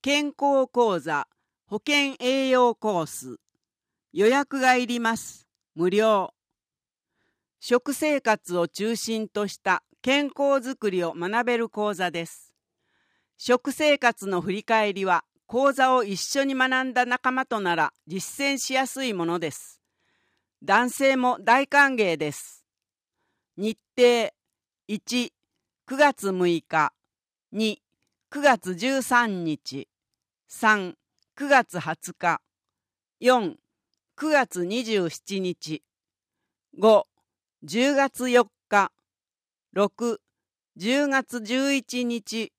健康講座保健栄養コース。予約がいります。無料。食生活を中心とした健康づくりを学べる講座です。食生活の振り返りは講座を一緒に学んだ仲間となら実践しやすいものです。男性も大歓迎です。日程1、9月6日2、9月13日3、9月20日4、9月27日5、10月4日6、10月11日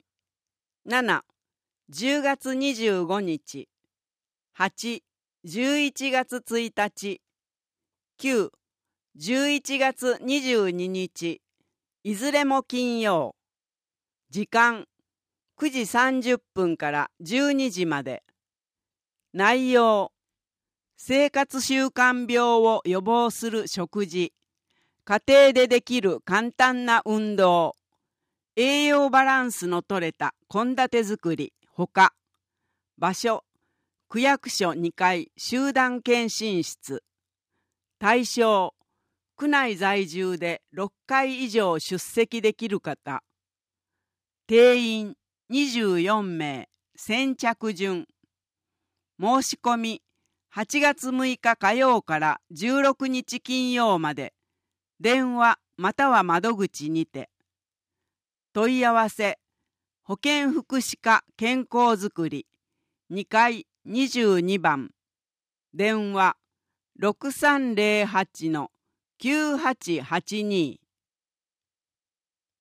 7、10月25日8、11月1日9、11月22日いずれも金曜。時間9時30分から12時まで。内容生活習慣病を予防する食事、家庭でできる簡単な運動、栄養バランスのとれた献立作りほか。場所区役所2階集団検診室。対象区内在住で6回以上出席できる方。定員24名。先着順。申し込み8月6日火曜から16日金曜まで。電話または窓口にて。問い合わせ保健福祉課健康づくり2階22番。電話6308-9882